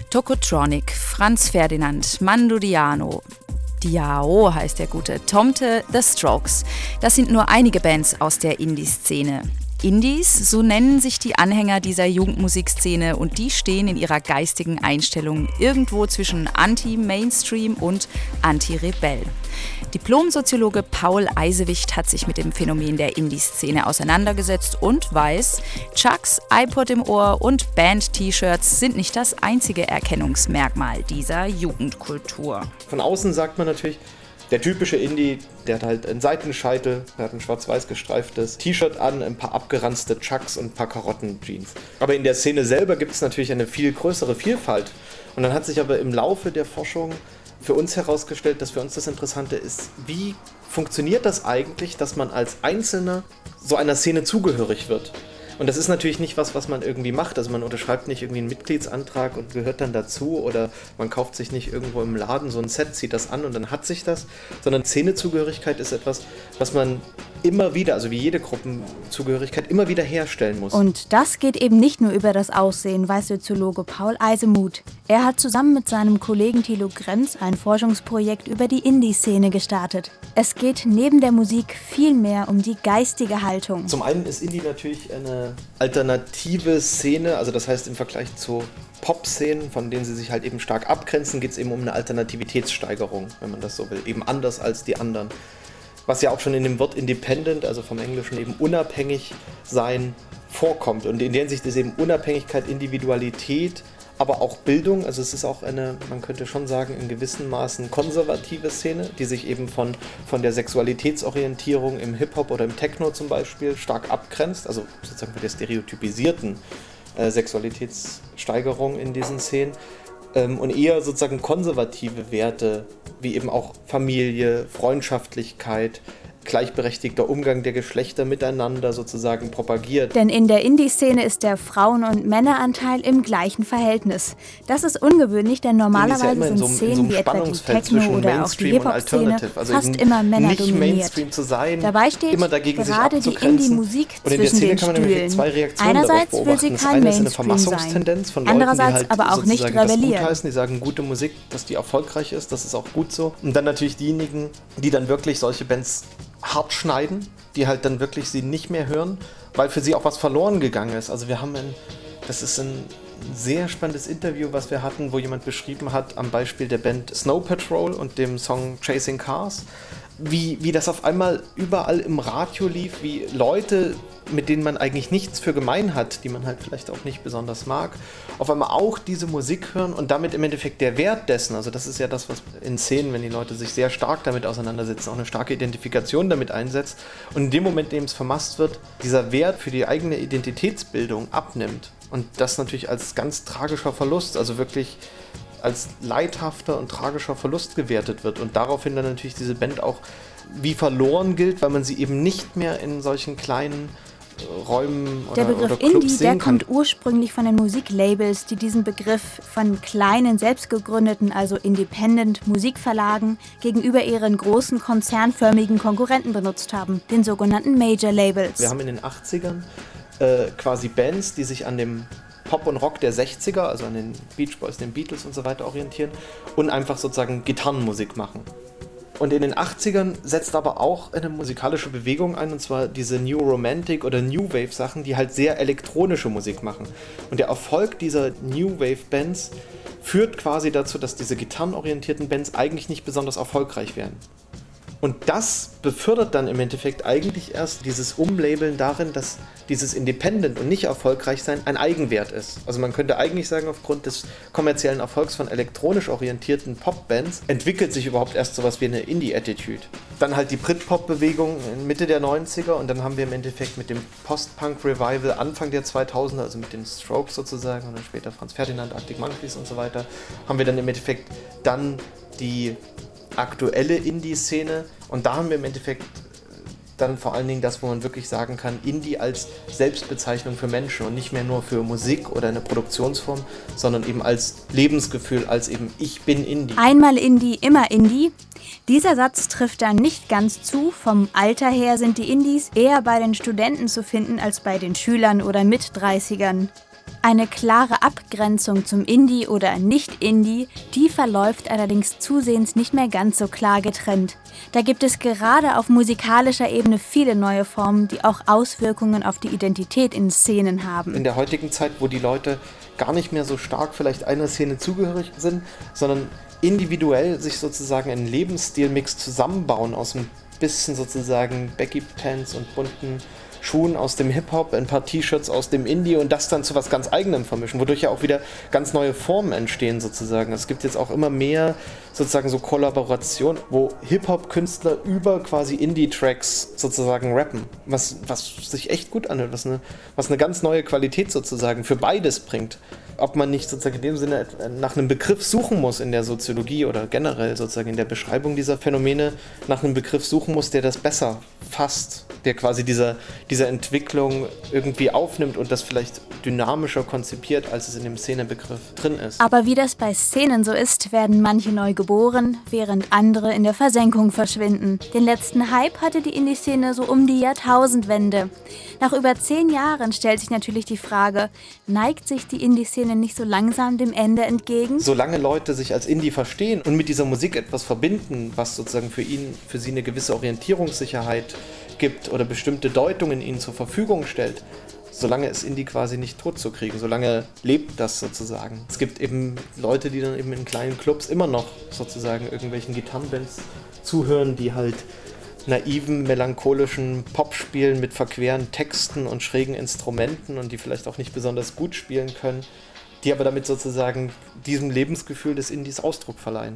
Tokotronic, Franz Ferdinand, Mando Diao, Diao heißt der Gute, Tomte, The Strokes. Das sind nur einige Bands aus der Indie-Szene. Indies, so nennen sich die Anhänger dieser Jugendmusikszene und die stehen in ihrer geistigen Einstellung irgendwo zwischen Anti-Mainstream und Anti-Rebell. Diplom-Soziologe Paul Eisewicht hat sich mit dem Phänomen der Indie-Szene auseinandergesetzt und weiß, Chucks, iPod im Ohr und Band-T-Shirts sind nicht das einzige Erkennungsmerkmal dieser Jugendkultur. Von außen sagt man natürlich, der typische Indie, der hat halt einen Seitenscheitel, der hat ein schwarz-weiß gestreiftes T-Shirt an, ein paar abgeranzte Chucks und ein paar Karotten-Jeans. Aber in der Szene selber gibt es natürlich eine viel größere Vielfalt. Und dann hat sich aber im Laufe der Forschung für uns herausgestellt, dass für uns das Interessante ist, wie funktioniert das eigentlich, dass man als Einzelner so einer Szene zugehörig wird? Und das ist natürlich nicht was man irgendwie macht. Also man unterschreibt nicht irgendwie einen Mitgliedsantrag und gehört dann dazu oder man kauft sich nicht irgendwo im Laden so ein Set, zieht das an und dann hat sich das. Sondern Szenezugehörigkeit ist etwas, was man immer wieder, also wie jede Gruppenzugehörigkeit, immer wieder herstellen muss. Und das geht eben nicht nur über das Aussehen, weiß Soziologe Paul Eisemuth. Er hat zusammen mit seinem Kollegen Thilo Grenz ein Forschungsprojekt über die Indie-Szene gestartet. Es geht neben der Musik viel mehr um die geistige Haltung. Zum einen ist Indie natürlich eine alternative Szene, also das heißt im Vergleich zu Pop-Szenen, von denen sie sich halt eben stark abgrenzen, geht es eben um eine Alternativitätssteigerung, wenn man das so will, eben anders als die anderen. Was ja auch schon in dem Wort Independent, also vom Englischen eben unabhängig sein, vorkommt. Und in der Hinsicht ist eben Unabhängigkeit, Individualität, aber auch Bildung, also es ist auch eine, man könnte schon sagen, in gewissem Maßen konservative Szene, die sich eben von der Sexualitätsorientierung im Hip-Hop oder im Techno zum Beispiel stark abgrenzt, also sozusagen von der stereotypisierten Sexualitätssteigerung in diesen Szenen. Und eher sozusagen konservative Werte, wie eben auch Familie, Freundschaftlichkeit, gleichberechtigter Umgang der Geschlechter miteinander sozusagen propagiert. Denn in der Indie-Szene ist der Frauen- und Männeranteil im gleichen Verhältnis. Das ist ungewöhnlich, denn normalerweise sind Szenen wie etwa die Techno- oder auch die Hip-Hop-Szene fast immer Männer nicht dominiert. Mainstream zu sein, Dabei steht immer dagegen gerade sich die Indie-Musik zwischen den Stühlen. Einerseits will sie kein Mainstream sein, andererseits halt aber auch nicht rebellieren. Die sagen, gute Musik, dass die erfolgreich ist, das ist auch gut so. Und dann natürlich diejenigen, die dann wirklich solche Bands hart schneiden, die halt dann wirklich sie nicht mehr hören, weil für sie auch was verloren gegangen ist. Also das ist ein sehr spannendes Interview, was wir hatten, wo jemand beschrieben hat, am Beispiel der Band Snow Patrol und dem Song Chasing Cars, wie das auf einmal überall im Radio lief, wie Leute, mit denen man eigentlich nichts für gemein hat, die man halt vielleicht auch nicht besonders mag, auf einmal auch diese Musik hören und damit im Endeffekt der Wert dessen, also das ist ja das, was in Szenen, wenn die Leute sich sehr stark damit auseinandersetzen, auch eine starke Identifikation damit einsetzt und in dem Moment, in dem es vermasst wird, dieser Wert für die eigene Identitätsbildung abnimmt und das natürlich als ganz tragischer Verlust, also wirklich als leidhafter und tragischer Verlust gewertet wird und daraufhin dann natürlich diese Band auch wie verloren gilt, weil man sie eben nicht mehr in solchen kleinen Räumen oder Der Begriff Clubs Indie, der sehen kann. kommt ursprünglich von den Musiklabels, die diesen Begriff von kleinen, selbstgegründeten, also Independent Musikverlagen gegenüber ihren großen, konzernförmigen Konkurrenten benutzt haben, den sogenannten Major Labels. Wir haben in den 80ern quasi Bands, die sich an dem Pop und Rock der 60er, also an den Beach Boys, den Beatles und so weiter orientieren und einfach sozusagen Gitarrenmusik machen. Und in den 80ern setzt aber auch eine musikalische Bewegung ein, und zwar diese New Romantic oder New Wave Sachen, die halt sehr elektronische Musik machen. Und der Erfolg dieser New Wave Bands führt quasi dazu, dass diese gitarrenorientierten Bands eigentlich nicht besonders erfolgreich werden. Und das befördert dann im Endeffekt eigentlich erst dieses Umlabeln darin, dass dieses Independent und nicht erfolgreich sein ein Eigenwert ist. Also man könnte eigentlich sagen, aufgrund des kommerziellen Erfolgs von elektronisch orientierten Popbands entwickelt sich überhaupt erst sowas wie eine Indie-Attitude. Dann halt die Britpop-Bewegung in Mitte der 90er und dann haben wir im Endeffekt mit dem Post-Punk-Revival Anfang der 2000er, also mit den Strokes sozusagen und dann später Franz Ferdinand, Arctic Monkeys und so weiter, haben wir dann im Endeffekt dann die aktuelle Indie-Szene und da haben wir im Endeffekt dann vor allen Dingen das, wo man wirklich sagen kann, Indie als Selbstbezeichnung für Menschen und nicht mehr nur für Musik oder eine Produktionsform, sondern eben als Lebensgefühl, als eben ich bin Indie. Einmal Indie, immer Indie. Dieser Satz trifft dann nicht ganz zu. Vom Alter her sind die Indies eher bei den Studenten zu finden als bei den Schülern oder Mit-30ern. Eine klare Abgrenzung zum Indie oder Nicht-Indie, die verläuft allerdings zusehends nicht mehr ganz so klar getrennt. Da gibt es gerade auf musikalischer Ebene viele neue Formen, die auch Auswirkungen auf die Identität in Szenen haben. In der heutigen Zeit, wo die Leute gar nicht mehr so stark vielleicht einer Szene zugehörig sind, sondern individuell sich sozusagen einen Lebensstilmix zusammenbauen aus ein bisschen sozusagen Baggy Pants und bunten Schuhen aus dem Hip-Hop, ein paar T-Shirts aus dem Indie und das dann zu was ganz Eigenem vermischen, wodurch ja auch wieder ganz neue Formen entstehen sozusagen. Es gibt jetzt auch immer mehr sozusagen so Kollaboration, wo Hip-Hop-Künstler über quasi Indie-Tracks sozusagen rappen, was sich echt gut anhört, was eine ganz neue Qualität sozusagen für beides bringt. Ob man nicht sozusagen in dem Sinne nach einem Begriff suchen muss in der Soziologie oder generell sozusagen in der Beschreibung dieser Phänomene, nach einem Begriff suchen muss, der das besser fasst, der quasi diese Entwicklung irgendwie aufnimmt und das vielleicht dynamischer konzipiert, als es in dem Szenebegriff drin ist. Aber wie das bei Szenen so ist, werden manche neu geboren, während andere in der Versenkung verschwinden. Den letzten Hype hatte die Indie-Szene so um die Jahrtausendwende. Nach über 10 Jahren stellt sich natürlich die Frage, neigt sich die Indie-Szene nicht so langsam dem Ende entgegen? Solange Leute sich als Indie verstehen und mit dieser Musik etwas verbinden, was sozusagen für sie eine gewisse Orientierungssicherheit gibt oder bestimmte Deutungen ihnen zur Verfügung stellt, solange ist Indie quasi nicht tot zu kriegen, solange lebt das sozusagen. Es gibt eben Leute, die dann eben in kleinen Clubs immer noch sozusagen irgendwelchen Gitarrenbands zuhören, die halt naiven, melancholischen Pop spielen mit verqueren Texten und schrägen Instrumenten und die vielleicht auch nicht besonders gut spielen können, die aber damit sozusagen diesem Lebensgefühl des Indies Ausdruck verleihen.